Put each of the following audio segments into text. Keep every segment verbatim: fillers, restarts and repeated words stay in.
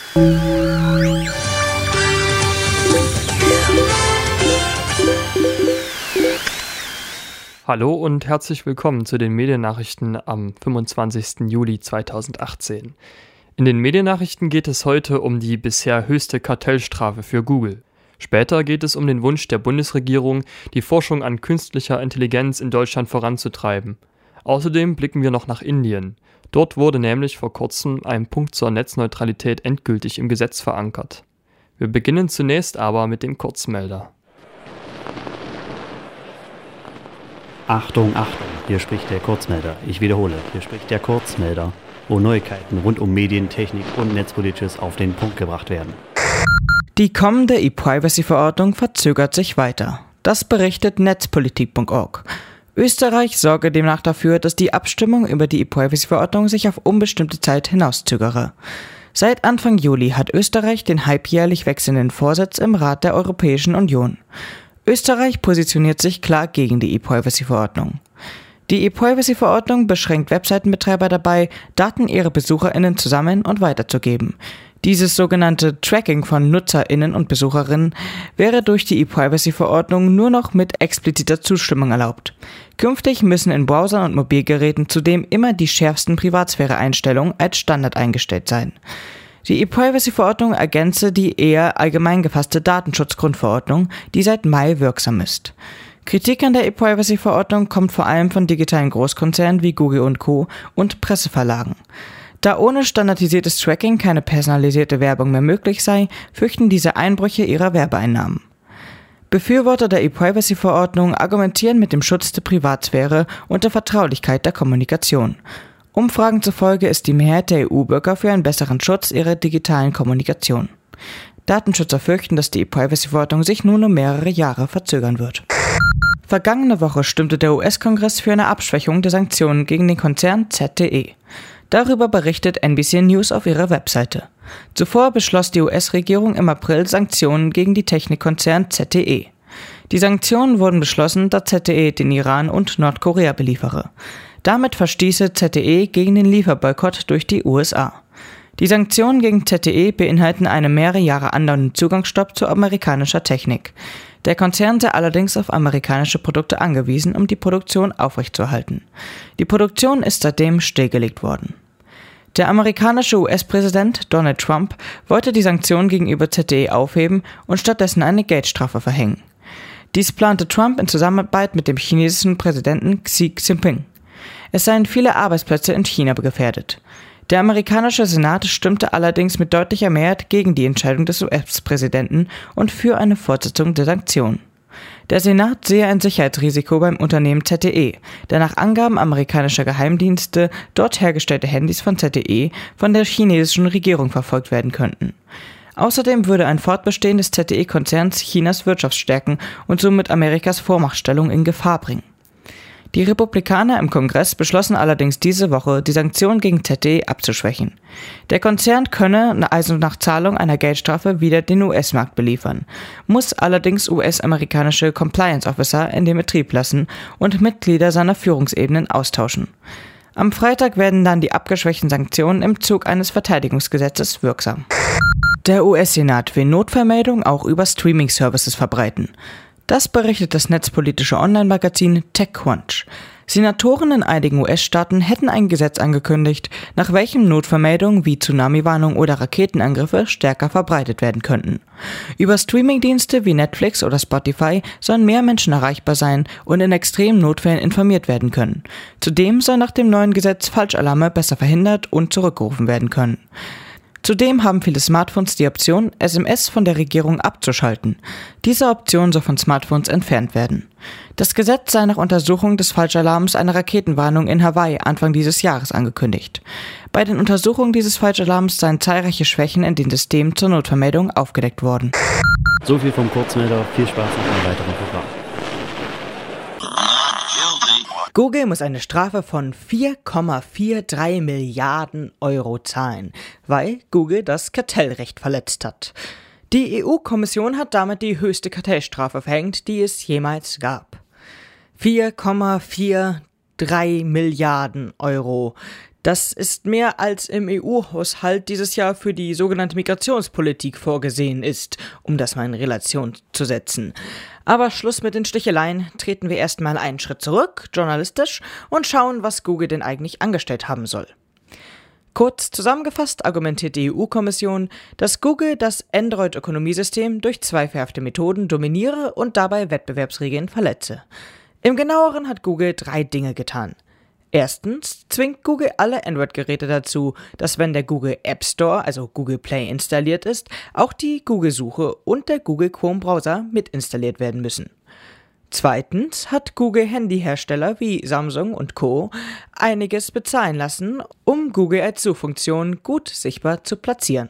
Hallo und herzlich willkommen zu den Mediennachrichten am fünfundzwanzigsten Juli zweitausendachtzehn. In den Mediennachrichten geht es heute um die bisher höchste Kartellstrafe für Google. Später geht es um den Wunsch der Bundesregierung, die Forschung an künstlicher Intelligenz in Deutschland voranzutreiben. Außerdem blicken wir noch nach Indien. Dort wurde nämlich vor kurzem ein Punkt zur Netzneutralität endgültig im Gesetz verankert. Wir beginnen zunächst aber mit dem Kurzmelder. Achtung, Achtung, hier spricht der Kurzmelder. Ich wiederhole, hier spricht der Kurzmelder, wo Neuigkeiten rund um Medien, Technik und Netzpolitisches auf den Punkt gebracht werden. Die kommende E-Privacy-Verordnung verzögert sich weiter. Das berichtet netzpolitik punkt org. Österreich sorge demnach dafür, dass die Abstimmung über die E-Privacy-Verordnung sich auf unbestimmte Zeit hinauszögere. Seit Anfang Juli hat Österreich den halbjährlich wechselnden Vorsitz im Rat der Europäischen Union. Österreich positioniert sich klar gegen die E-Privacy-Verordnung. Die E-Privacy-Verordnung beschränkt Webseitenbetreiber dabei, Daten ihrer BesucherInnen zu sammeln und weiterzugeben. Dieses sogenannte Tracking von NutzerInnen und BesucherInnen wäre durch die E-Privacy-Verordnung nur noch mit expliziter Zustimmung erlaubt. Künftig müssen in Browsern und Mobilgeräten zudem immer die schärfsten Privatsphäre-Einstellungen als Standard eingestellt sein. Die E-Privacy-Verordnung ergänze die eher allgemein gefasste Datenschutzgrundverordnung, die seit Mai wirksam ist. Kritik an der E-Privacy-Verordnung kommt vor allem von digitalen Großkonzernen wie Google und Co. und Presseverlagen. Da ohne standardisiertes Tracking keine personalisierte Werbung mehr möglich sei, fürchten diese Einbrüche ihrer Werbeeinnahmen. Befürworter der E-Privacy-Verordnung argumentieren mit dem Schutz der Privatsphäre und der Vertraulichkeit der Kommunikation. Umfragen zufolge ist die Mehrheit der E U-Bürger für einen besseren Schutz ihrer digitalen Kommunikation. Datenschützer fürchten, dass die E-Privacy-Verordnung sich nun um mehrere Jahre verzögern wird. Vergangene Woche stimmte der U S-Kongress für eine Abschwächung der Sanktionen gegen den Konzern Z T E. Darüber berichtet N B C News auf ihrer Webseite. Zuvor beschloss die U S-Regierung im April Sanktionen gegen die Technikkonzern Z T E. Die Sanktionen wurden beschlossen, da Z T E den Iran und Nordkorea beliefere. Damit verstieße Z T E gegen den Lieferboykott durch die U S A. Die Sanktionen gegen Z T E beinhalten einen mehrere Jahre andauernden Zugangsstopp zu amerikanischer Technik. Der Konzern sei allerdings auf amerikanische Produkte angewiesen, um die Produktion aufrechtzuerhalten. Die Produktion ist seitdem stillgelegt worden. Der amerikanische U S-Präsident Donald Trump wollte die Sanktionen gegenüber Z T E aufheben und stattdessen eine Geldstrafe verhängen. Dies plante Trump in Zusammenarbeit mit dem chinesischen Präsidenten Xi Jinping. Es seien viele Arbeitsplätze in China gefährdet. Der amerikanische Senat stimmte allerdings mit deutlicher Mehrheit gegen die Entscheidung des U S-Präsidenten und für eine Fortsetzung der Sanktionen. Der Senat sehe ein Sicherheitsrisiko beim Unternehmen Z T E, da nach Angaben amerikanischer Geheimdienste dort hergestellte Handys von Z T E von der chinesischen Regierung verfolgt werden könnten. Außerdem würde ein Fortbestehen des Z T E-Konzerns Chinas Wirtschaft stärken und somit Amerikas Vormachtstellung in Gefahr bringen. Die Republikaner im Kongress beschlossen allerdings diese Woche, die Sanktionen gegen Z T E abzuschwächen. Der Konzern könne also nach Zahlung einer Geldstrafe wieder den U S-Markt beliefern, muss allerdings U S-amerikanische Compliance Officer in den Betrieb lassen und Mitglieder seiner Führungsebenen austauschen. Am Freitag werden dann die abgeschwächten Sanktionen im Zug eines Verteidigungsgesetzes wirksam. Der U S-Senat will Notfallmeldungen auch über Streaming-Services verbreiten. Das berichtet das netzpolitische Online-Magazin TechCrunch. Senatoren in einigen U S-Staaten hätten ein Gesetz angekündigt, nach welchem Notfallmeldungen wie Tsunami-Warnung oder Raketenangriffe stärker verbreitet werden könnten. Über Streamingdienste wie Netflix oder Spotify sollen mehr Menschen erreichbar sein und in extremen Notfällen informiert werden können. Zudem soll nach dem neuen Gesetz Falschalarme besser verhindert und zurückgerufen werden können. Zudem haben viele Smartphones die Option, S M S von der Regierung abzuschalten. Diese Option soll von Smartphones entfernt werden. Das Gesetz sei nach Untersuchung des Falschalarms einer Raketenwarnung in Hawaii Anfang dieses Jahres angekündigt. Bei den Untersuchungen dieses Falschalarms seien zahlreiche Schwächen in den Systemen zur Notvermeldung aufgedeckt worden. So viel vom Kurzmelder, viel Spaß auf einem weiteren Programm. Google muss eine Strafe von vier Komma dreiundvierzig Milliarden Euro zahlen, weil Google das Kartellrecht verletzt hat. Die E U-Kommission hat damit die höchste Kartellstrafe verhängt, die es jemals gab. vier Komma dreiundvierzig Milliarden Euro. Das ist mehr als im E U-Haushalt dieses Jahr für die sogenannte Migrationspolitik vorgesehen ist, um das mal in Relation zu setzen. Aber Schluss mit den Sticheleien, treten wir erstmal einen Schritt zurück, journalistisch, und schauen, was Google denn eigentlich angestellt haben soll. Kurz zusammengefasst argumentiert die E U-Kommission, dass Google das Android-Ökonomiesystem durch zweifelhafte Methoden dominiere und dabei Wettbewerbsregeln verletze. Im Genaueren hat Google drei Dinge getan. Erstens zwingt Google alle Android-Geräte dazu, dass wenn der Google App Store, also Google Play, installiert ist, auch die Google-Suche und der Google Chrome-Browser mit installiert werden müssen. Zweitens hat Google Handyhersteller wie Samsung und Co. einiges bezahlen lassen, um Google als Suchfunktion gut sichtbar zu platzieren.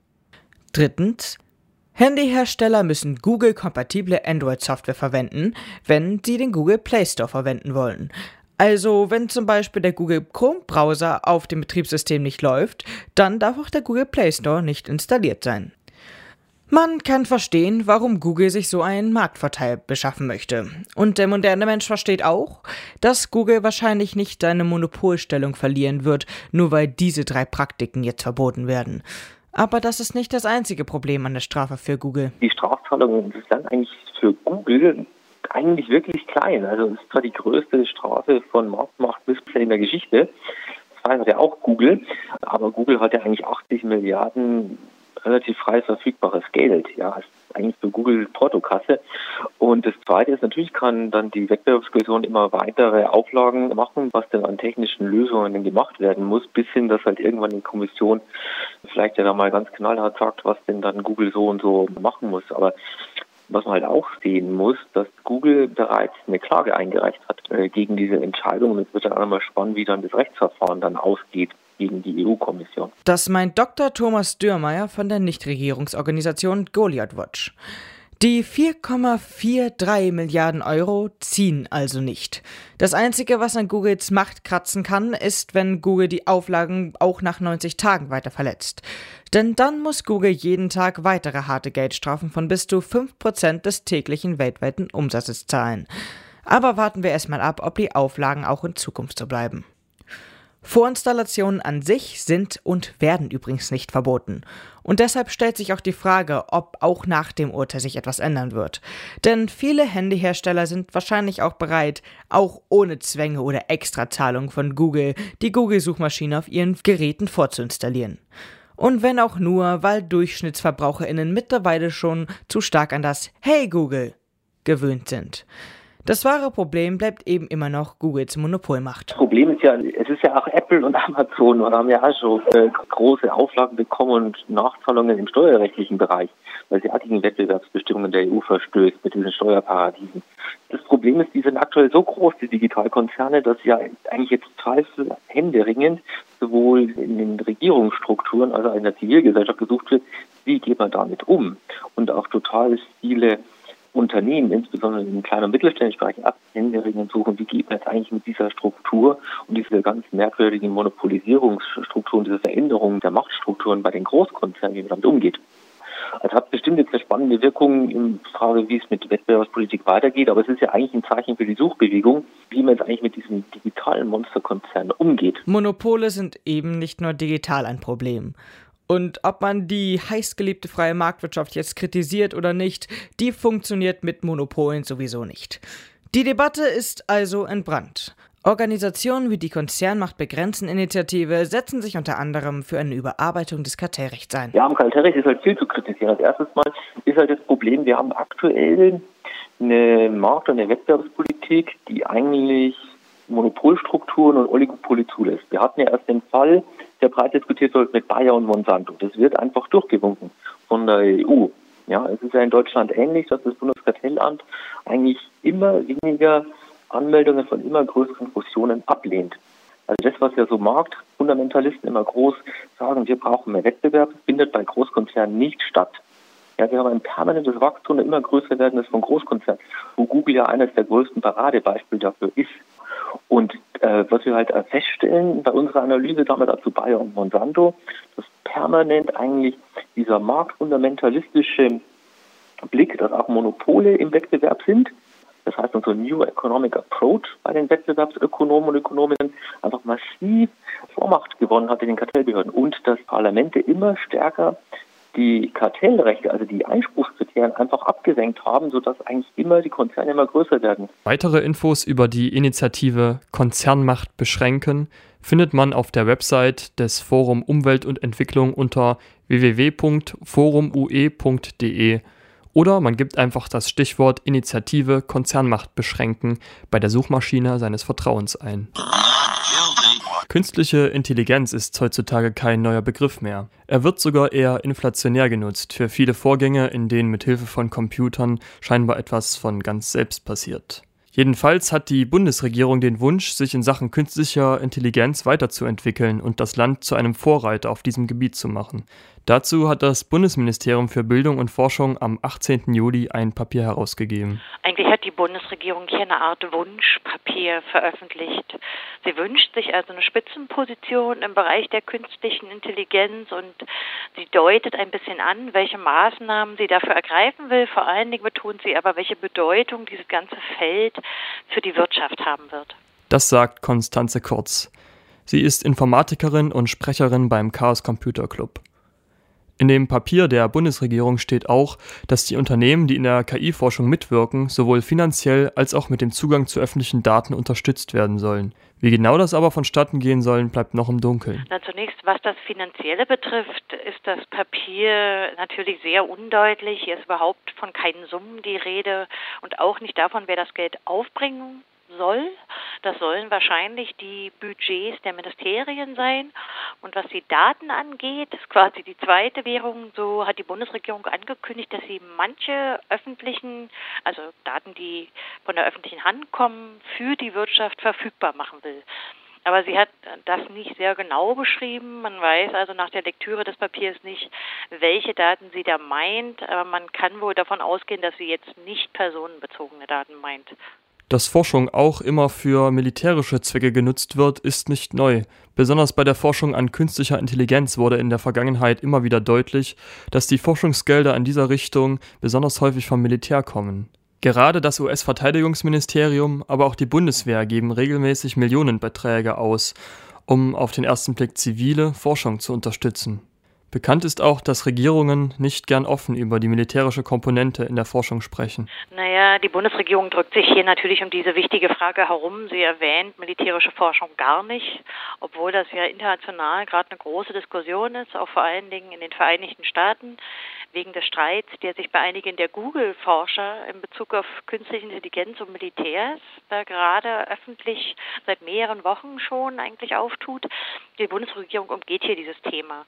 Drittens, Handyhersteller müssen Google-kompatible Android-Software verwenden, wenn sie den Google Play Store verwenden wollen. Also, wenn zum Beispiel der Google Chrome-Browser auf dem Betriebssystem nicht läuft, dann darf auch der Google Play Store nicht installiert sein. Man kann verstehen, warum Google sich so einen Marktvorteil beschaffen möchte. Und der moderne Mensch versteht auch, dass Google wahrscheinlich nicht seine Monopolstellung verlieren wird, nur weil diese drei Praktiken jetzt verboten werden. Aber das ist nicht das einzige Problem an der Strafe für Google. Die Strafzahlungen sind dann eigentlich für Google eigentlich wirklich klein. Also es ist zwar die größte Strafe von Marktmacht bisher in der Geschichte. Das hat ja auch Google, aber Google hat ja eigentlich achtzig Milliarden relativ frei verfügbares Geld. Ja, das ist eigentlich für Google Portokasse. Und das Zweite ist, natürlich kann dann die Wettbewerbskommission immer weitere Auflagen machen, was denn an technischen Lösungen denn gemacht werden muss, bis hin, dass halt irgendwann die Kommission vielleicht ja da mal ganz knallhart sagt, was denn dann Google so und so machen muss. Aber was man halt auch sehen muss, dass Google bereits eine Klage eingereicht hat äh, gegen diese Entscheidung. Und es wird dann auch nochmal spannend, wie dann das Rechtsverfahren dann ausgeht gegen die E U-Kommission. Das meint Doktor Thomas Dürrmeier von der Nichtregierungsorganisation Goliath Watch. Die vier Komma dreiundvierzig Milliarden Euro ziehen also nicht. Das Einzige, was an Googles Macht kratzen kann, ist, wenn Google die Auflagen auch nach neunzig Tagen weiter verletzt. Denn dann muss Google jeden Tag weitere harte Geldstrafen von bis zu fünf Prozent des täglichen weltweiten Umsatzes zahlen. Aber warten wir erstmal ab, ob die Auflagen auch in Zukunft so bleiben. Vorinstallationen an sich sind und werden übrigens nicht verboten. Und deshalb stellt sich auch die Frage, ob auch nach dem Urteil sich etwas ändern wird. Denn viele Handyhersteller sind wahrscheinlich auch bereit, auch ohne Zwänge oder Extrazahlungen von Google, die Google-Suchmaschine auf ihren Geräten vorzuinstallieren. Und wenn auch nur, weil DurchschnittsverbraucherInnen mittlerweile schon zu stark an das Hey Google gewöhnt sind. Das wahre Problem bleibt eben immer noch Googles Monopolmacht. Das Problem ist ja, es ist ja auch Apple und Amazon und haben ja auch schon äh, große Auflagen bekommen und Nachzahlungen im steuerrechtlichen Bereich, weil sie auch gegen Wettbewerbsbestimmungen der E U verstößt mit diesen Steuerparadiesen. Das Problem ist, die sind aktuell so groß, die Digitalkonzerne, dass ja eigentlich jetzt Zweifel händeringend sowohl in den Regierungsstrukturen als auch in der Zivilgesellschaft gesucht wird, wie geht man damit um? Und auch total viele Unternehmen, insbesondere im kleinen und mittelständischen Bereich, Händeringend suchen, wie geht man jetzt eigentlich mit dieser Struktur und dieser ganz merkwürdigen Monopolisierungsstruktur und dieser Veränderung der Machtstrukturen bei den Großkonzernen, wie man damit umgeht. Also hat bestimmt jetzt eine spannende Wirkung in Frage, wie es mit Wettbewerbspolitik weitergeht, aber es ist ja eigentlich ein Zeichen für die Suchbewegung, wie man jetzt eigentlich mit diesen digitalen Monsterkonzernen umgeht. Monopole sind eben nicht nur digital ein Problem. Und ob man die heißgeliebte freie Marktwirtschaft jetzt kritisiert oder nicht, die funktioniert mit Monopolen sowieso nicht. Die Debatte ist also entbrannt. Organisationen wie die Konzernmacht begrenzen Initiative setzen sich unter anderem für eine Überarbeitung des Kartellrechts ein. Ja, am Kartellrecht ist halt viel zu kritisieren. Als erstes Mal ist halt das Problem, wir haben aktuell eine Markt- und eine Wettbewerbspolitik, die eigentlich Monopolstrukturen und Oligopole zulässt. Wir hatten ja erst den Fall, der breit diskutiert wird mit Bayer und Monsanto. Das wird einfach durchgewunken von der E U. Ja, es ist ja in Deutschland ähnlich, dass das Bundeskartellamt eigentlich immer weniger Anmeldungen von immer größeren Fusionen ablehnt. Also das, was ja so Marktfundamentalisten immer groß sagen, wir brauchen mehr Wettbewerb, findet bei Großkonzernen nicht statt. Ja, wir haben ein permanentes Wachstum, immer größer werden das von Großkonzernen, wo Google ja eines der größten Paradebeispiele dafür ist. Und äh, was wir halt feststellen bei unserer Analyse damals dazu Bayer und Monsanto, dass permanent eigentlich dieser marktfundamentalistische Blick, dass auch Monopole im Wettbewerb sind, Das heißt, unser New Economic Approach bei den Wettbewerbsökonomen und Ökonominnen einfach massiv Vormacht gewonnen hat in den Kartellbehörden und dass Parlamente immer stärker die Kartellrechte, also die Einspruchskriterien einfach abgesenkt haben, sodass eigentlich immer die Konzerne immer größer werden. Weitere Infos über die Initiative Konzernmacht beschränken findet man auf der Website des Forum Umwelt und Entwicklung unter w w w punkt forum u e punkt d e oder man gibt einfach das Stichwort Initiative Konzernmacht beschränken bei der Suchmaschine seines Vertrauens ein. Künstliche Intelligenz ist heutzutage kein neuer Begriff mehr. Er wird sogar eher inflationär genutzt für viele Vorgänge, in denen mit Hilfe von Computern scheinbar etwas von ganz selbst passiert. Jedenfalls hat die Bundesregierung den Wunsch, sich in Sachen künstlicher Intelligenz weiterzuentwickeln und das Land zu einem Vorreiter auf diesem Gebiet zu machen. Dazu hat das Bundesministerium für Bildung und Forschung am achtzehnten Juli ein Papier herausgegeben. Eigentlich hat die Bundesregierung hier eine Art Wunschpapier veröffentlicht. Sie wünscht sich also eine Spitzenposition im Bereich der künstlichen Intelligenz und sie deutet ein bisschen an, welche Maßnahmen sie dafür ergreifen will. Vor allen Dingen betont sie aber, welche Bedeutung dieses ganze Feld für die Wirtschaft haben wird. Das sagt Constanze Kurz. Sie ist Informatikerin und Sprecherin beim Chaos Computer Club. In dem Papier der Bundesregierung steht auch, dass die Unternehmen, die in der K I-Forschung mitwirken, sowohl finanziell als auch mit dem Zugang zu öffentlichen Daten unterstützt werden sollen. Wie genau das aber vonstatten gehen soll, bleibt noch im Dunkeln. Na, zunächst, was das Finanzielle betrifft, ist das Papier natürlich sehr undeutlich. Hier ist überhaupt von keinen Summen die Rede und auch nicht davon, wer das Geld aufbringen soll. Das sollen wahrscheinlich die Budgets der Ministerien sein. Und was die Daten angeht, ist quasi die zweite Währung. So hat die Bundesregierung angekündigt, dass sie manche öffentlichen, also Daten, die von der öffentlichen Hand kommen, für die Wirtschaft verfügbar machen will. Aber sie hat das nicht sehr genau beschrieben. Man weiß also nach der Lektüre des Papiers nicht, welche Daten sie da meint. Aber man kann wohl davon ausgehen, dass sie jetzt nicht personenbezogene Daten meint. Dass Forschung auch immer für militärische Zwecke genutzt wird, ist nicht neu. Besonders bei der Forschung an künstlicher Intelligenz wurde in der Vergangenheit immer wieder deutlich, dass die Forschungsgelder in dieser Richtung besonders häufig vom Militär kommen. Gerade das U S-Verteidigungsministerium, aber auch die Bundeswehr geben regelmäßig Millionenbeträge aus, um auf den ersten Blick zivile Forschung zu unterstützen. Bekannt ist auch, dass Regierungen nicht gern offen über die militärische Komponente in der Forschung sprechen. Naja, die Bundesregierung drückt sich hier natürlich um diese wichtige Frage herum. Sie erwähnt militärische Forschung gar nicht, obwohl das ja international gerade eine große Diskussion ist, auch vor allen Dingen in den Vereinigten Staaten, wegen des Streits, der sich bei einigen der Google-Forscher in Bezug auf künstliche Intelligenz und Militärs da gerade öffentlich seit mehreren Wochen schon eigentlich auftut. Die Bundesregierung umgeht hier dieses Thema.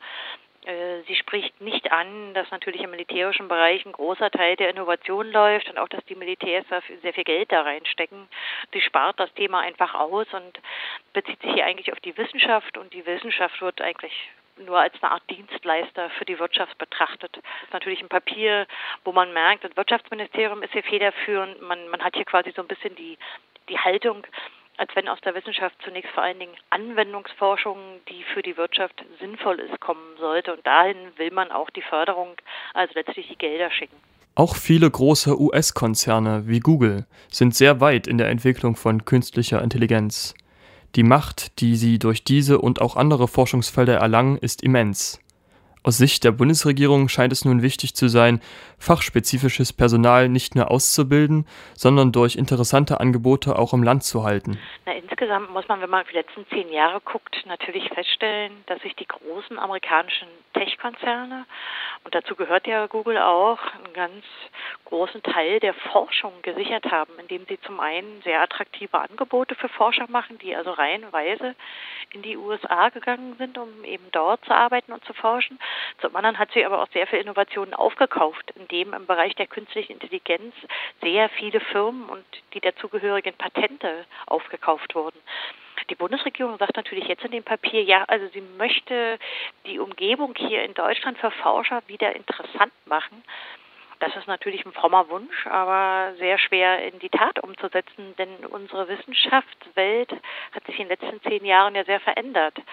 Sie spricht nicht an, dass natürlich im militärischen Bereich ein großer Teil der Innovation läuft und auch, dass die Militärs sehr viel Geld da reinstecken. Sie spart das Thema einfach aus und bezieht sich hier eigentlich auf die Wissenschaft und die Wissenschaft wird eigentlich nur als eine Art Dienstleister für die Wirtschaft betrachtet. Das ist natürlich ein Papier, wo man merkt, das Wirtschaftsministerium ist hier federführend. Man, man hat hier quasi so ein bisschen die, die Haltung, als wenn aus der Wissenschaft zunächst vor allen Dingen Anwendungsforschung, die für die Wirtschaft sinnvoll ist, kommen sollte. Und dahin will man auch die Förderung, also letztlich die Gelder schicken. Auch viele große U S-Konzerne wie Google sind sehr weit in der Entwicklung von künstlicher Intelligenz. Die Macht, die sie durch diese und auch andere Forschungsfelder erlangen, ist immens. Aus Sicht der Bundesregierung scheint es nun wichtig zu sein, fachspezifisches Personal nicht nur auszubilden, sondern durch interessante Angebote auch im Land zu halten. Na, insgesamt muss man, wenn man auf die letzten zehn Jahre guckt, natürlich feststellen, dass sich die großen amerikanischen Tech-Konzerne, und dazu gehört ja Google auch, einen ganz großen Teil der Forschung gesichert haben, indem sie zum einen sehr attraktive Angebote für Forscher machen, die also reihenweise in die U S A gegangen sind, um eben dort zu arbeiten und zu forschen. Zum anderen hat sie aber auch sehr viele Innovationen aufgekauft, indem im Bereich der künstlichen Intelligenz sehr viele Firmen und die dazugehörigen Patente aufgekauft wurden. Die Bundesregierung sagt natürlich jetzt in dem Papier, ja, also sie möchte die Umgebung hier in Deutschland für Forscher wieder interessant machen. Das ist natürlich ein frommer Wunsch, aber sehr schwer in die Tat umzusetzen, denn unsere Wissenschaftswelt hat sich in den letzten zehn Jahren ja sehr verändert.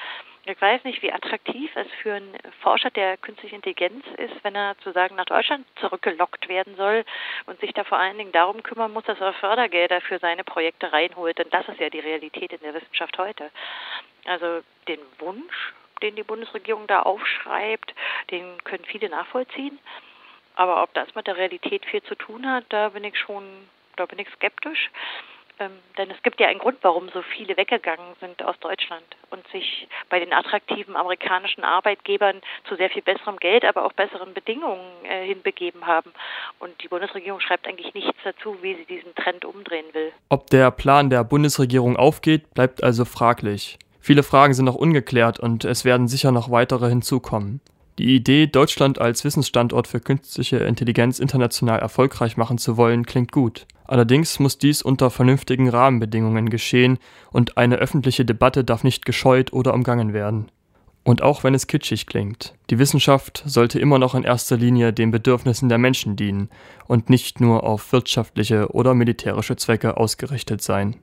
Ich weiß nicht, wie attraktiv es für einen Forscher der künstlichen Intelligenz ist, wenn er sozusagen nach Deutschland zurückgelockt werden soll und sich da vor allen Dingen darum kümmern muss, dass er Fördergelder für seine Projekte reinholt. Denn das ist ja die Realität in der Wissenschaft heute. Also den Wunsch, den die Bundesregierung da aufschreibt, den können viele nachvollziehen. Aber ob das mit der Realität viel zu tun hat, da bin ich schon, da bin ich skeptisch. Ähm, denn es gibt ja einen Grund, warum so viele weggegangen sind aus Deutschland und sich bei den attraktiven amerikanischen Arbeitgebern zu sehr viel besserem Geld, aber auch besseren Bedingungen äh, hinbegeben haben. Und die Bundesregierung schreibt eigentlich nichts dazu, wie sie diesen Trend umdrehen will. Ob der Plan der Bundesregierung aufgeht, bleibt also fraglich. Viele Fragen sind noch ungeklärt und es werden sicher noch weitere hinzukommen. Die Idee, Deutschland als Wissensstandort für künstliche Intelligenz international erfolgreich machen zu wollen, klingt gut. Allerdings muss dies unter vernünftigen Rahmenbedingungen geschehen und eine öffentliche Debatte darf nicht gescheut oder umgangen werden. Und auch wenn es kitschig klingt, die Wissenschaft sollte immer noch in erster Linie den Bedürfnissen der Menschen dienen und nicht nur auf wirtschaftliche oder militärische Zwecke ausgerichtet sein.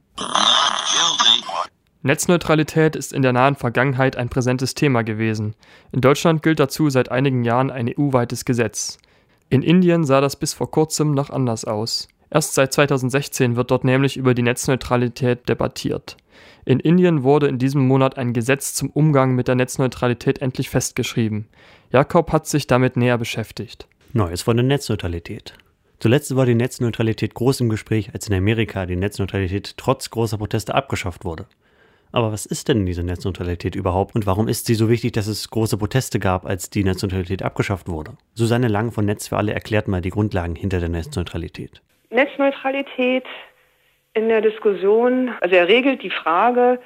Netzneutralität ist in der nahen Vergangenheit ein präsentes Thema gewesen. In Deutschland gilt dazu seit einigen Jahren ein E U-weites Gesetz. In Indien sah das bis vor kurzem noch anders aus. Erst seit zweitausendsechzehn wird dort nämlich über die Netzneutralität debattiert. In Indien wurde in diesem Monat ein Gesetz zum Umgang mit der Netzneutralität endlich festgeschrieben. Jakob hat sich damit näher beschäftigt. Neues von der Netzneutralität. Zuletzt war die Netzneutralität groß im Gespräch, als in Amerika die Netzneutralität trotz großer Proteste abgeschafft wurde. Aber was ist denn diese Netzneutralität überhaupt und warum ist sie so wichtig, dass es große Proteste gab, als die Netzneutralität abgeschafft wurde? Susanne Lang von Netz für alle erklärt mal die Grundlagen hinter der Netzneutralität. Netzneutralität in der Diskussion, also er regelt die Frage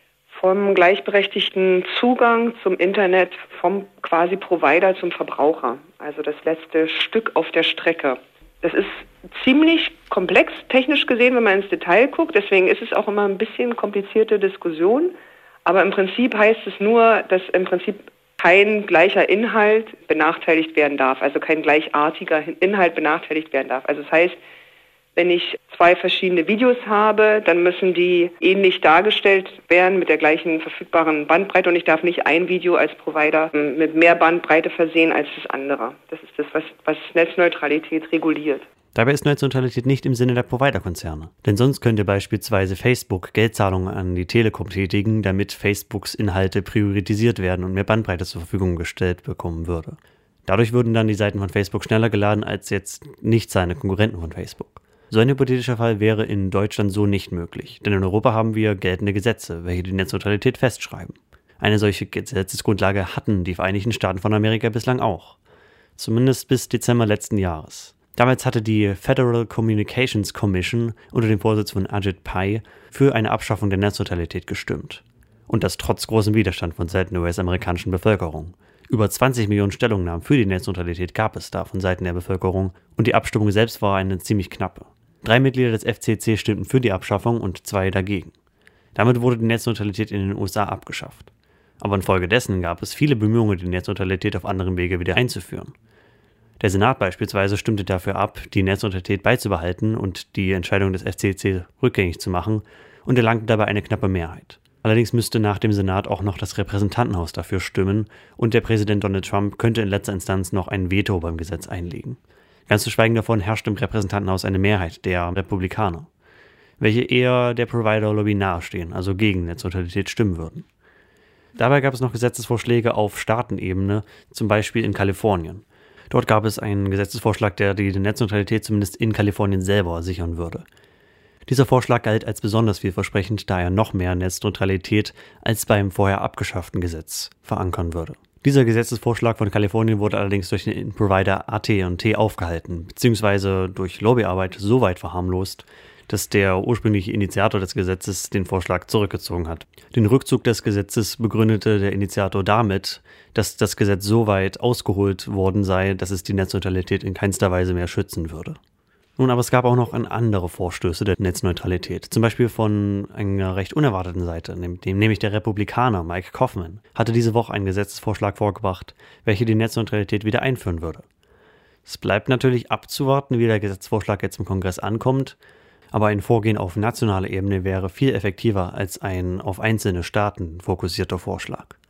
vom gleichberechtigten Zugang zum Internet vom quasi Provider zum Verbraucher, also das letzte Stück auf der Strecke. Das ist ziemlich komplex, technisch gesehen, wenn man ins Detail guckt. Deswegen ist es auch immer ein bisschen komplizierte Diskussion. Aber im Prinzip heißt es nur, dass im Prinzip kein gleicher Inhalt benachteiligt werden darf. Also kein gleichartiger Inhalt benachteiligt werden darf. Also das heißt, wenn ich zwei verschiedene Videos habe, dann müssen die ähnlich dargestellt werden mit der gleichen verfügbaren Bandbreite und ich darf nicht ein Video als Provider mit mehr Bandbreite versehen als das andere. Das ist das, was, was Netzneutralität reguliert. Dabei ist Netzneutralität nicht im Sinne der Providerkonzerne. Denn sonst könnte beispielsweise Facebook Geldzahlungen an die Telekom tätigen, damit Facebooks Inhalte priorisiert werden und mehr Bandbreite zur Verfügung gestellt bekommen würde. Dadurch würden dann die Seiten von Facebook schneller geladen als jetzt nicht seine Konkurrenten von Facebook. So ein hypothetischer Fall wäre in Deutschland so nicht möglich, denn in Europa haben wir geltende Gesetze, welche die Netzneutralität festschreiben. Eine solche Gesetzesgrundlage hatten die Vereinigten Staaten von Amerika bislang auch. Zumindest bis Dezember letzten Jahres. Damals hatte die Federal Communications Commission unter dem Vorsitz von Ajit Pai für eine Abschaffung der Netzneutralität gestimmt. Und das trotz großem Widerstand von Seiten der U S-amerikanischen Bevölkerung. Über zwanzig Millionen Stellungnahmen für die Netzneutralität gab es da von Seiten der Bevölkerung und die Abstimmung selbst war eine ziemlich knappe. Drei Mitglieder des F C C stimmten für die Abschaffung und zwei dagegen. Damit wurde die Netzneutralität in den U S A abgeschafft. Aber infolgedessen gab es viele Bemühungen, die Netzneutralität auf anderem Wege wieder einzuführen. Der Senat beispielsweise stimmte dafür ab, die Netzneutralität beizubehalten und die Entscheidung des F C C rückgängig zu machen und erlangte dabei eine knappe Mehrheit. Allerdings müsste nach dem Senat auch noch das Repräsentantenhaus dafür stimmen und der Präsident Donald Trump könnte in letzter Instanz noch ein Veto beim Gesetz einlegen. Ganz zu schweigen davon herrscht im Repräsentantenhaus eine Mehrheit der Republikaner, welche eher der Provider-Lobby nahestehen, also gegen Netzneutralität stimmen würden. Dabei gab es noch Gesetzesvorschläge auf Staatenebene, zum Beispiel in Kalifornien. Dort gab es einen Gesetzesvorschlag, der die Netzneutralität zumindest in Kalifornien selber sichern würde. Dieser Vorschlag galt als besonders vielversprechend, da er noch mehr Netzneutralität als beim vorher abgeschafften Gesetz verankern würde. Dieser Gesetzesvorschlag von Kalifornien wurde allerdings durch den Provider A T und T aufgehalten, beziehungsweise durch Lobbyarbeit so weit verharmlost, dass der ursprüngliche Initiator des Gesetzes den Vorschlag zurückgezogen hat. Den Rückzug des Gesetzes begründete der Initiator damit, dass das Gesetz so weit ausgeholt worden sei, dass es die Netzneutralität in keinster Weise mehr schützen würde. Nun, aber es gab auch noch andere Vorstöße der Netzneutralität, zum Beispiel von einer recht unerwarteten Seite, nämlich der Republikaner Mike Coffman hatte diese Woche einen Gesetzesvorschlag vorgebracht, welcher die Netzneutralität wieder einführen würde. Es bleibt natürlich abzuwarten, wie der Gesetzesvorschlag jetzt im Kongress ankommt, aber ein Vorgehen auf nationaler Ebene wäre viel effektiver als ein auf einzelne Staaten fokussierter Vorschlag.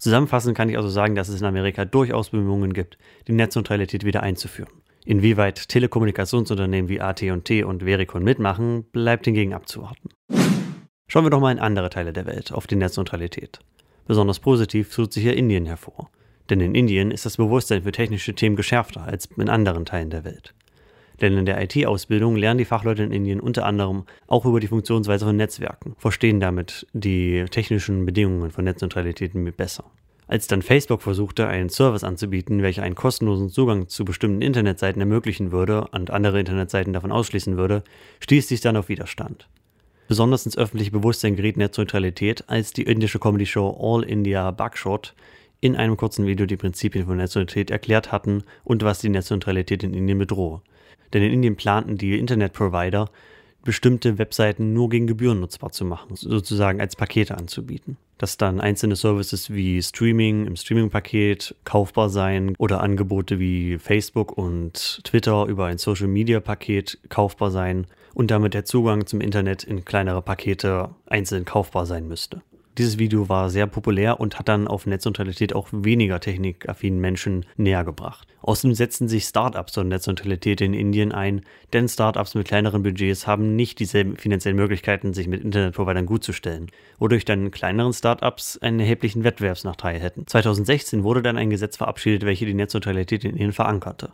Zusammenfassend kann ich also sagen, dass es in Amerika durchaus Bemühungen gibt, die Netzneutralität wieder einzuführen. Inwieweit Telekommunikationsunternehmen wie A T und T und Vericon mitmachen, bleibt hingegen abzuwarten. Schauen wir doch mal in andere Teile der Welt auf die Netzneutralität. Besonders positiv tut sich hier Indien hervor. Denn in Indien ist das Bewusstsein für technische Themen geschärfter als in anderen Teilen der Welt. Denn in der I T-Ausbildung lernen die Fachleute in Indien unter anderem auch über die Funktionsweise von Netzwerken, verstehen damit die technischen Bedingungen von Netzneutralität besser. Als dann Facebook versuchte, einen Service anzubieten, welcher einen kostenlosen Zugang zu bestimmten Internetseiten ermöglichen würde und andere Internetseiten davon ausschließen würde, stieß dies dann auf Widerstand. Besonders ins öffentliche Bewusstsein geriet Netzneutralität, als die indische Comedy-Show All India Buckshot in einem kurzen Video die Prinzipien von Netzneutralität erklärt hatten und was die Netzneutralität in Indien bedrohe. Denn in Indien planten die Internetprovider, bestimmte Webseiten nur gegen Gebühren nutzbar zu machen, sozusagen als Pakete anzubieten. Dass dann einzelne Services wie Streaming im Streaming-Paket kaufbar seien oder Angebote wie Facebook und Twitter über ein Social-Media-Paket kaufbar seien und damit der Zugang zum Internet in kleinere Pakete einzeln kaufbar sein müsste. Dieses Video war sehr populär und hat dann auf Netzneutralität auch weniger technikaffinen Menschen näher gebracht. Außerdem setzten sich Startups zur Netzneutralität in Indien ein, denn Startups mit kleineren Budgets haben nicht dieselben finanziellen Möglichkeiten, sich mit Internetprovidern gutzustellen, wodurch dann kleineren Startups einen erheblichen Wettbewerbsnachteil hätten. zweitausendsechzehn wurde dann ein Gesetz verabschiedet, welches die Netzneutralität in Indien verankerte.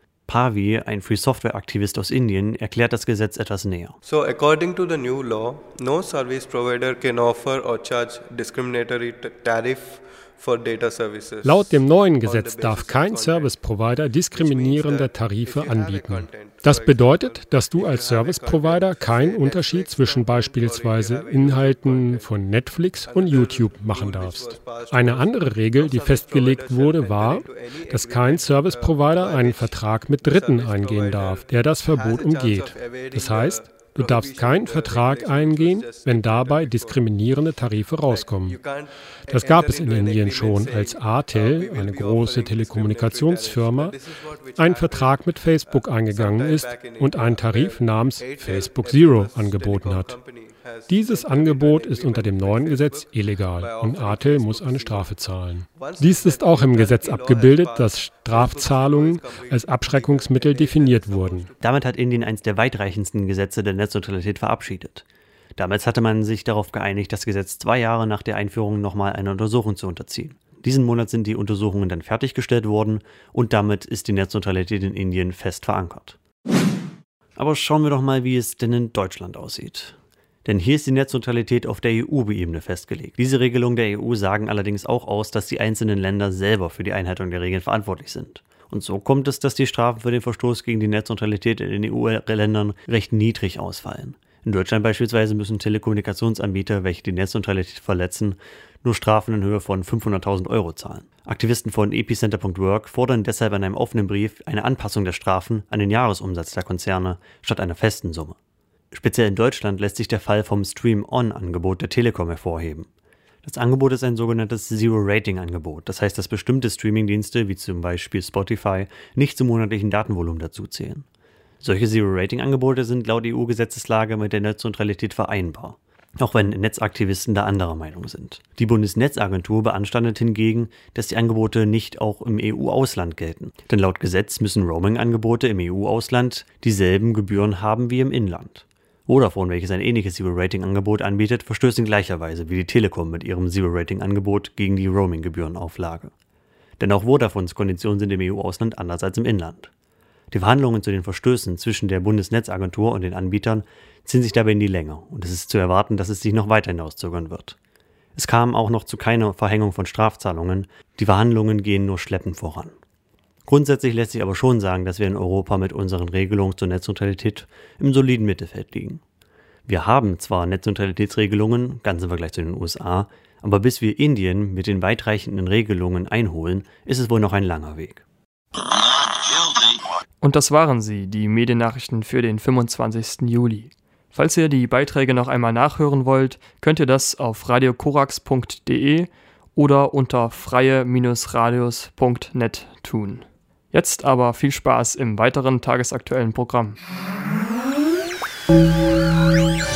Pavi, ein Free-Software-Aktivist aus Indien, erklärt das Gesetz etwas näher. So, according to the new law, no service provider can offer or charge discriminatory tariff for data services. Laut dem neuen Gesetz darf kein Service-Provider diskriminierende Tarife anbieten. Das bedeutet, dass du als Service-Provider keinen Unterschied zwischen beispielsweise Inhalten von Netflix und YouTube machen darfst. Eine andere Regel, die festgelegt wurde, war, dass kein Service-Provider einen Vertrag mit Dritten eingehen darf, der das Verbot umgeht. Das heißt, du darfst keinen Vertrag eingehen, wenn dabei diskriminierende Tarife rauskommen. Das gab es in Indien schon, als Airtel, eine große Telekommunikationsfirma, einen Vertrag mit Facebook eingegangen ist und einen Tarif namens Facebook Zero angeboten hat. Dieses Angebot ist unter dem neuen Gesetz illegal und Airtel muss eine Strafe zahlen. Dies ist auch im Gesetz abgebildet, dass Strafzahlungen als Abschreckungsmittel definiert wurden. Damit hat Indien eines der weitreichendsten Gesetze der Netzneutralität verabschiedet. Damals hatte man sich darauf geeinigt, das Gesetz zwei Jahre nach der Einführung nochmal einer Untersuchung zu unterziehen. Diesen Monat sind die Untersuchungen dann fertiggestellt worden und damit ist die Netzneutralität in Indien fest verankert. Aber schauen wir doch mal, wie es denn in Deutschland aussieht. Denn hier ist die Netzneutralität auf der E U-Ebene festgelegt. Diese Regelungen der E U sagen allerdings auch aus, dass die einzelnen Länder selber für die Einhaltung der Regeln verantwortlich sind. Und so kommt es, dass die Strafen für den Verstoß gegen die Netzneutralität in den E U-Ländern recht niedrig ausfallen. In Deutschland beispielsweise müssen Telekommunikationsanbieter, welche die Netzneutralität verletzen, nur Strafen in Höhe von fünfhunderttausend Euro zahlen. Aktivisten von Epicenter Punkt Work fordern deshalb in einem offenen Brief eine Anpassung der Strafen an den Jahresumsatz der Konzerne statt einer festen Summe. Speziell in Deutschland lässt sich der Fall vom Stream-On-Angebot der Telekom hervorheben. Das Angebot ist ein sogenanntes Zero-Rating-Angebot. Das heißt, dass bestimmte Streamingdienste, wie zum Beispiel Spotify, nicht zum monatlichen Datenvolumen dazuzählen. Solche Zero-Rating-Angebote sind laut E U-Gesetzeslage mit der Netzneutralität vereinbar, auch wenn Netzaktivisten da anderer Meinung sind. Die Bundesnetzagentur beanstandet hingegen, dass die Angebote nicht auch im E U-Ausland gelten. Denn laut Gesetz müssen Roaming-Angebote im E U-Ausland dieselben Gebühren haben wie im Inland. Vodafone, welches ein ähnliches Zero-Rating-Angebot anbietet, verstößt in gleicher Weise wie die Telekom mit ihrem Zero-Rating-Angebot gegen die Roaming-Gebührenauflage. Denn auch Vodafones Konditionen sind im E U-Ausland anders als im Inland. Die Verhandlungen zu den Verstößen zwischen der Bundesnetzagentur und den Anbietern ziehen sich dabei in die Länge und es ist zu erwarten, dass es sich noch weiter hinauszögern wird. Es kam auch noch zu keiner Verhängung von Strafzahlungen, die Verhandlungen gehen nur schleppend voran. Grundsätzlich lässt sich aber schon sagen, dass wir in Europa mit unseren Regelungen zur Netzneutralität im soliden Mittelfeld liegen. Wir haben zwar Netzneutralitätsregelungen, ganz im Vergleich zu den U S A, aber bis wir Indien mit den weitreichenden Regelungen einholen, ist es wohl noch ein langer Weg. Und das waren sie, die Mediennachrichten für den fünfundzwanzigsten Juli. Falls ihr die Beiträge noch einmal nachhören wollt, könnt ihr das auf radiokorax punkt de oder unter freie Radios punkt net tun. Jetzt aber viel Spaß im weiteren tagesaktuellen Programm.